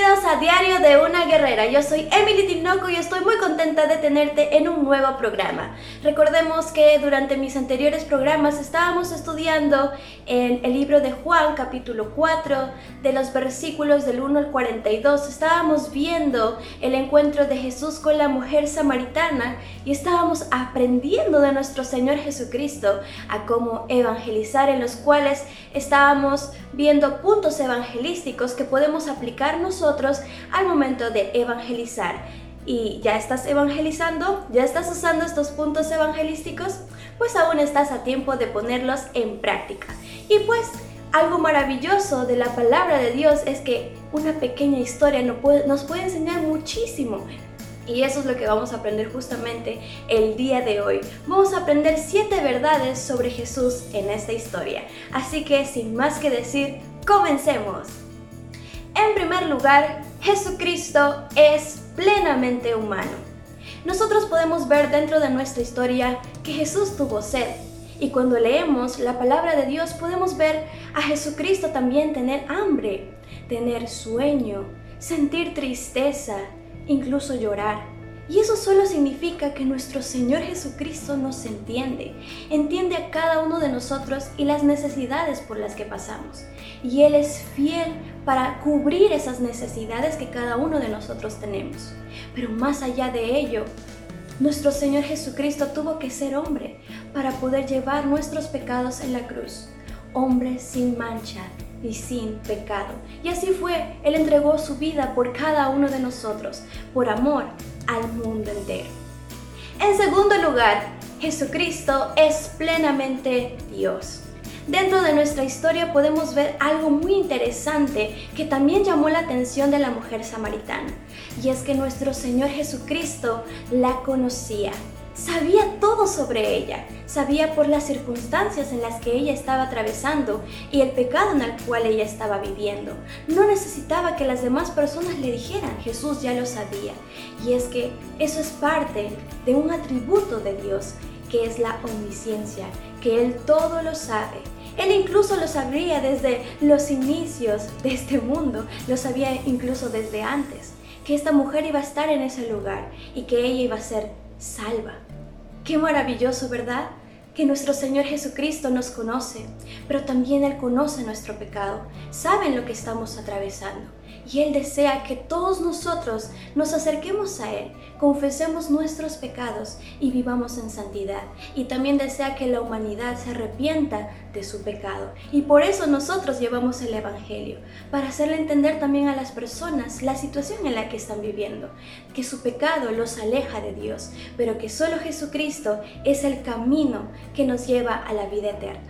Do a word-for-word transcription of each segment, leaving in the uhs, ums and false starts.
Bienvenidos a Diario de una Guerrera. Yo soy Emily Tinoco y estoy muy contenta de tenerte en un nuevo programa. Recordemos que durante mis anteriores programas estábamos estudiando en el libro de Juan, capítulo cuatro, de los versículos del uno al cuarenta y dos. Estábamos viendo el encuentro de Jesús con la mujer samaritana y estábamos aprendiendo de nuestro Señor Jesucristo a cómo evangelizar, en los cuales estábamos viendo puntos evangelísticos que podemos aplicar nosotros al momento de evangelizar. ¿Y ya estás evangelizando? ¿Ya estás usando estos puntos evangelísticos? Pues aún estás a tiempo de ponerlos en práctica. Y pues algo maravilloso de la palabra de Dios es que una pequeña historia nos puede, nos puede enseñar muchísimo. Y eso es lo que vamos a aprender justamente el día de hoy. Vamos a aprender siete verdades sobre Jesús en esta historia. Así que sin más que decir, comencemos. En primer lugar, Jesucristo es plenamente humano. Nosotros podemos ver dentro de nuestra historia que Jesús tuvo sed. Y cuando leemos la palabra de Dios podemos ver a Jesucristo también tener hambre, tener sueño, sentir tristeza, incluso llorar. Y eso solo significa que nuestro Señor Jesucristo nos entiende, entiende a cada uno de nosotros y las necesidades por las que pasamos. Y Él es fiel para cubrir esas necesidades que cada uno de nosotros tenemos. Pero más allá de ello, nuestro Señor Jesucristo tuvo que ser hombre para poder llevar nuestros pecados en la cruz. Hombre sin mancha y sin pecado. Y así fue, Él entregó su vida por cada uno de nosotros, por amor al mundo entero. En segundo lugar, Jesucristo es plenamente Dios. Dentro de nuestra historia podemos ver algo muy interesante que también llamó la atención de la mujer samaritana. Y es que nuestro Señor Jesucristo la conocía. Sabía todo sobre ella, sabía por las circunstancias en las que ella estaba atravesando y el pecado en el cual ella estaba viviendo. No necesitaba que las demás personas le dijeran, Jesús ya lo sabía. Y es que eso es parte de un atributo de Dios, que es la omnisciencia, que Él todo lo sabe. Él incluso lo sabía desde los inicios de este mundo, lo sabía incluso desde antes, que esta mujer iba a estar en ese lugar y que ella iba a ser salva. Qué maravilloso, ¿verdad? Que nuestro Señor Jesucristo nos conoce, pero también Él conoce nuestro pecado, sabe lo que estamos atravesando. Y Él desea que todos nosotros nos acerquemos a Él, confesemos nuestros pecados y vivamos en santidad. Y también desea que la humanidad se arrepienta de su pecado. Y por eso nosotros llevamos el Evangelio, para hacerle entender también a las personas la situación en la que están viviendo, que su pecado los aleja de Dios, pero que solo Jesucristo es el camino que nos lleva a la vida eterna.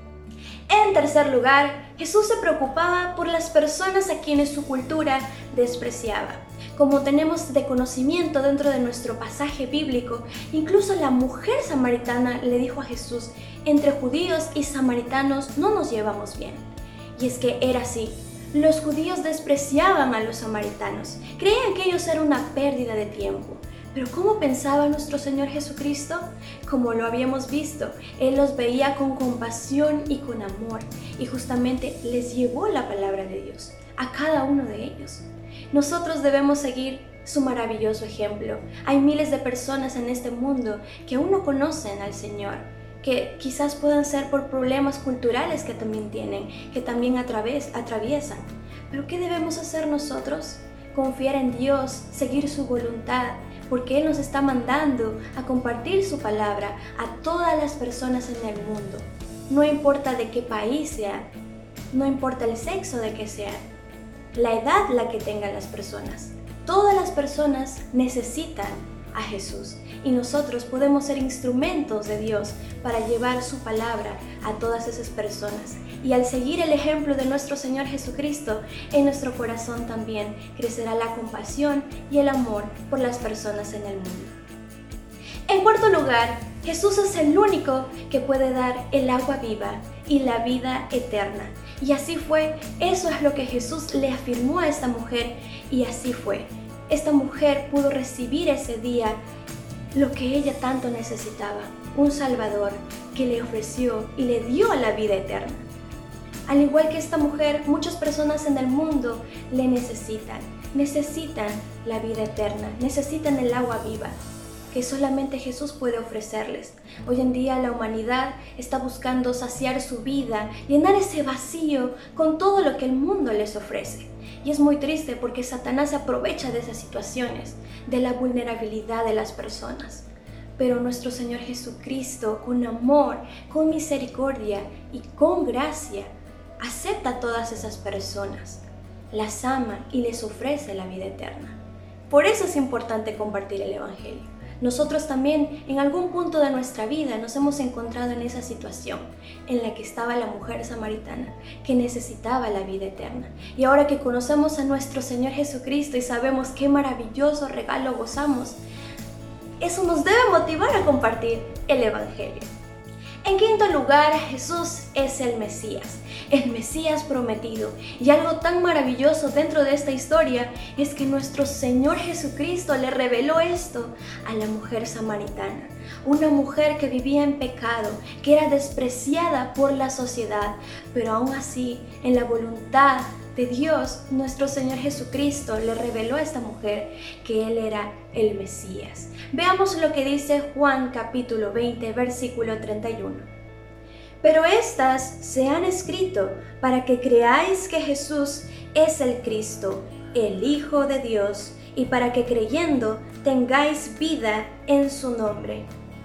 En tercer lugar, Jesús se preocupaba por las personas a quienes su cultura despreciaba. Como tenemos de conocimiento dentro de nuestro pasaje bíblico, incluso la mujer samaritana le dijo a Jesús, entre judíos y samaritanos no nos llevamos bien. Y es que era así. Los judíos despreciaban a los samaritanos, creían que ellos eran una pérdida de tiempo. Pero ¿cómo pensaba nuestro Señor Jesucristo? Como lo habíamos visto, Él los veía con compasión y con amor, y justamente les llevó la palabra de Dios a cada uno de ellos. Nosotros debemos seguir su maravilloso ejemplo. Hay miles de personas en este mundo que aún no conocen al Señor, que quizás puedan ser por problemas culturales que también tienen, que también atraves, atraviesan. Pero ¿qué debemos hacer nosotros? Confiar en Dios, seguir su voluntad, porque Él nos está mandando a compartir su palabra a todas las personas en el mundo. No importa de qué país sean, no importa el sexo de que sean, la edad la que tengan las personas. Todas las personas necesitan a Jesús y nosotros podemos ser instrumentos de Dios para llevar su palabra a todas esas personas. Y al seguir el ejemplo de nuestro Señor Jesucristo, en nuestro corazón también crecerá la compasión y el amor por las personas en el mundo. En cuarto lugar, Jesús es el único que puede dar el agua viva y la vida eterna. Y así fue, eso es lo que Jesús le afirmó a esta mujer, y así fue. Esta mujer pudo recibir ese día lo que ella tanto necesitaba, un Salvador que le ofreció y le dio la vida eterna. Al igual que esta mujer, muchas personas en el mundo le necesitan. Necesitan la vida eterna, necesitan el agua viva que solamente Jesús puede ofrecerles. Hoy en día la humanidad está buscando saciar su vida, llenar ese vacío con todo lo que el mundo les ofrece. Y es muy triste porque Satanás se aprovecha de esas situaciones, de la vulnerabilidad de las personas. Pero nuestro Señor Jesucristo, con amor, con misericordia y con gracia, acepta a todas esas personas, las ama y les ofrece la vida eterna. Por eso es importante compartir el Evangelio. Nosotros también en algún punto de nuestra vida nos hemos encontrado en esa situación en la que estaba la mujer samaritana, que necesitaba la vida eterna. Y ahora que conocemos a nuestro Señor Jesucristo y sabemos qué maravilloso regalo gozamos, eso nos debe motivar a compartir el Evangelio. En quinto lugar, Jesús es el Mesías, el Mesías prometido. Y algo tan maravilloso dentro de esta historia es que nuestro Señor Jesucristo le reveló esto a la mujer samaritana. Una mujer que vivía en pecado, que era despreciada por la sociedad, pero aún así, en la voluntad de Dios, nuestro Señor Jesucristo le reveló a esta mujer que Él era el Mesías. Veamos lo que dice Juan capítulo veinte, versículo treinta y uno. Pero estas se han escrito para que creáis que Jesús es el Cristo, el Hijo de Dios, y para que creyendo tengáis vida en su nombre.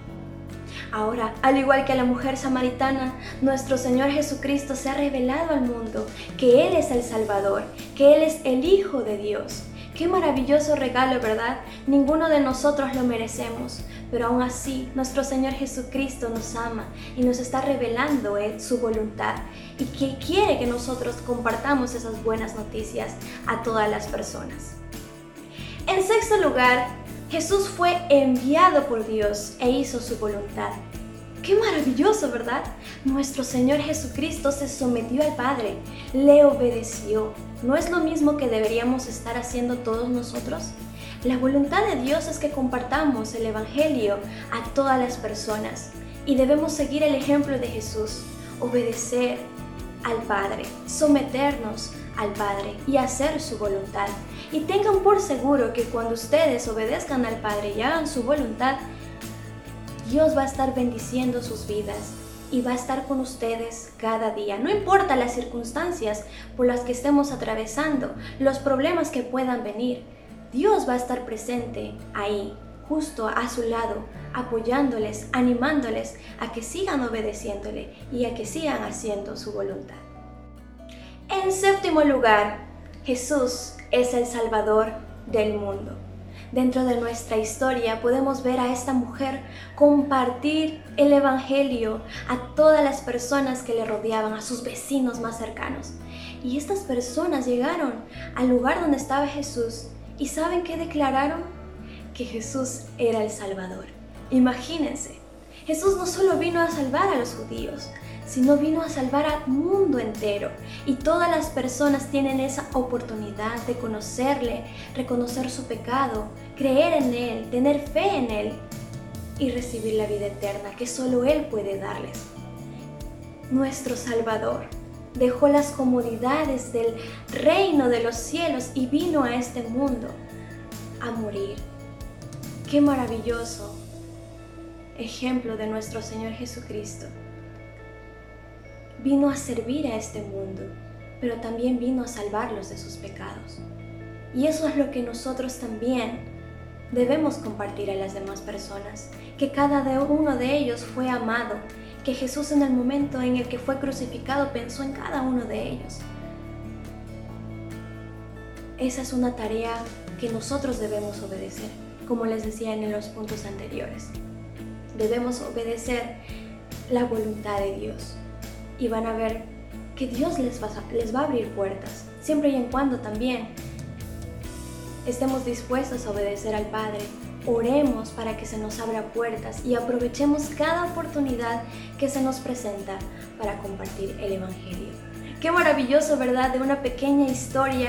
Ahora, al igual que a la mujer samaritana, nuestro Señor Jesucristo se ha revelado al mundo que Él es el Salvador, que Él es el Hijo de Dios. Qué maravilloso regalo, ¿verdad? Ninguno de nosotros lo merecemos, pero aún así nuestro Señor Jesucristo nos ama y nos está revelando Él su voluntad y que quiere que nosotros compartamos esas buenas noticias a todas las personas. En sexto lugar, Jesús fue enviado por Dios e hizo su voluntad. ¡Qué maravilloso!, ¿verdad? Nuestro Señor Jesucristo se sometió al Padre, le obedeció. ¿No es lo mismo que deberíamos estar haciendo todos nosotros? La voluntad de Dios es que compartamos el Evangelio a todas las personas y debemos seguir el ejemplo de Jesús, obedecer al Padre, someternos al Padre y hacer su voluntad. Y tengan por seguro que cuando ustedes obedezcan al Padre y hagan su voluntad, Dios va a estar bendiciendo sus vidas y va a estar con ustedes cada día. No importa las circunstancias por las que estemos atravesando, los problemas que puedan venir, Dios va a estar presente ahí, justo a su lado, apoyándoles, animándoles a que sigan obedeciéndole y a que sigan haciendo su voluntad. En séptimo lugar, Jesús es el Salvador del mundo. Dentro de nuestra historia podemos ver a esta mujer compartir el Evangelio a todas las personas que le rodeaban, a sus vecinos más cercanos. Y estas personas llegaron al lugar donde estaba Jesús y ¿saben qué declararon? Que Jesús era el Salvador. Imagínense, Jesús no solo vino a salvar a los judíos, sino vino a salvar al mundo entero. Y todas las personas tienen esa oportunidad de conocerle, reconocer su pecado, creer en Él, tener fe en Él y recibir la vida eterna que solo Él puede darles. Nuestro Salvador dejó las comodidades del reino de los cielos y vino a este mundo a morir. ¡Qué maravilloso ejemplo de nuestro Señor Jesucristo! Vino a servir a este mundo, pero también vino a salvarlos de sus pecados. Y eso es lo que nosotros también debemos compartir a las demás personas, que cada uno de ellos fue amado, que Jesús en el momento en el que fue crucificado pensó en cada uno de ellos. Esa es una tarea que nosotros debemos obedecer, como les decía en los puntos anteriores. Debemos obedecer la voluntad de Dios. Y van a ver que Dios les va, a, les va a abrir puertas, siempre y en cuando también estemos dispuestos a obedecer al Padre. Oremos para que se nos abra puertas y aprovechemos cada oportunidad que se nos presenta para compartir el Evangelio. Qué maravilloso, ¿verdad? De una pequeña historia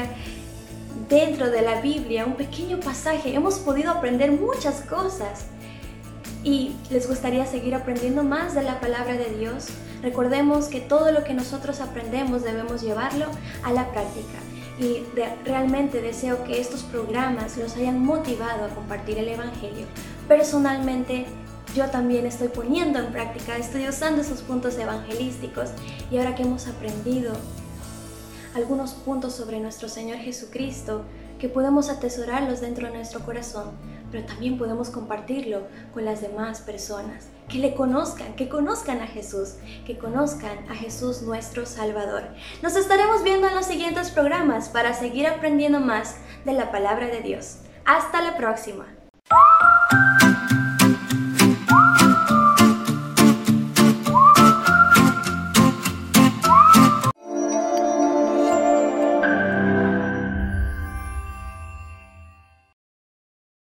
dentro de la Biblia, un pequeño pasaje, hemos podido aprender muchas cosas. y les gustaría seguir aprendiendo más de la palabra de Dios, recordemos que todo lo que nosotros aprendemos debemos llevarlo a la práctica. Y de, realmente deseo que estos programas los hayan motivado a compartir el Evangelio. Personalmente, yo también estoy poniendo en práctica, estoy usando esos puntos evangelísticos, y ahora que hemos aprendido algunos puntos sobre nuestro Señor Jesucristo, que podemos atesorarlos dentro de nuestro corazón, pero también podemos compartirlo con las demás personas, que le conozcan, que conozcan a Jesús, que conozcan a Jesús nuestro Salvador. Nos estaremos viendo en los siguientes programas para seguir aprendiendo más de la palabra de Dios. Hasta la próxima.